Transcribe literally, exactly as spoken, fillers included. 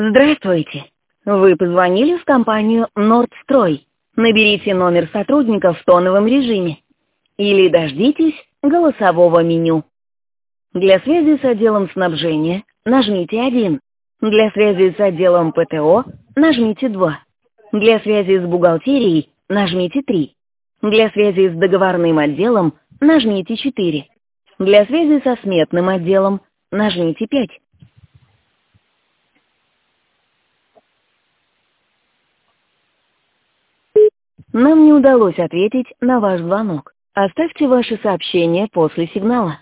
Здравствуйте. Вы позвонили в компанию «Нордстрой». Наберите номер сотрудника в тоновом режиме или дождитесь голосового меню. Для связи с отделом снабжения нажмите один. Для связи с отделом ПТО нажмите два. Для связи с бухгалтерией нажмите три. Для связи с договорным отделом нажмите четыре. Для связи со сметным отделом нажмите пять. Нам не удалось ответить на ваш звонок. Оставьте ваше сообщение после сигнала.